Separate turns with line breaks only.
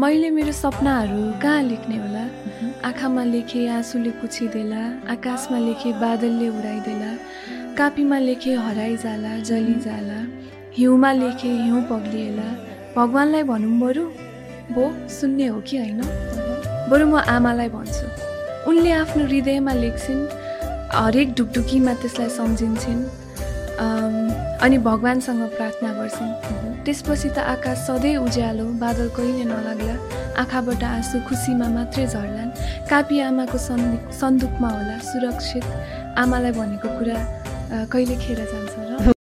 मैले मेरो सपनाहरू कहाँ लेख्ने होला? आँखामा लेखे आँसुले पुछिदेला, आकाशमा लेखे बादलले उडाइदेला, कापीमा लेखे हराइजाला जलिजाला, हिउँमा लेखे हिउँ पग्लिएला। भगवानलाई भनौँ बरु? बो सुन्ने हो कि होइन? बरु म आमालाई भन्छु। उनले आफ्नो हृदयमा लेख्छिन्, हरेक ढुकढुकीमा त्यसलाई सम्झिन्छन्, अनि भगवानसँग प्रार्थना गर्छिन्। त्यसपछि त आकाश सधैँ उज्यालो, बादल कहिले नलाग्ला, आँखाबाट आँसु खुसीमा मात्रै झर्लान्। कापी आमाको सन्दुकमा होला सुरक्षित, आमालाई भनेको कुरा कहिले खेर जान्छ र?